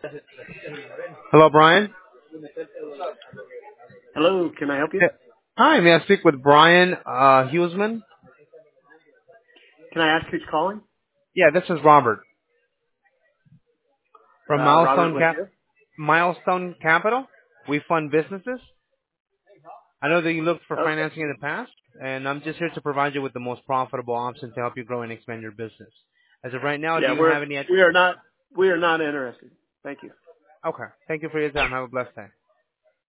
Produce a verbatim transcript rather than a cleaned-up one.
Hello, Brian. Hello, can I help you? Yeah. Hi, may I speak with Brian uh, Huseman? Can I ask who's calling? Yeah, this is Robert from Uh, Robert Milestone with Cap you? Milestone Capital. We fund businesses. I know that you looked for Okay. financing in the past, and I'm just here to provide you with the most profitable option to help you grow and expand your business. As of right now, do Yeah, you we're have any? we are not we are not interested. Thank you. Okay. Thank you for your time. Have a blessed day.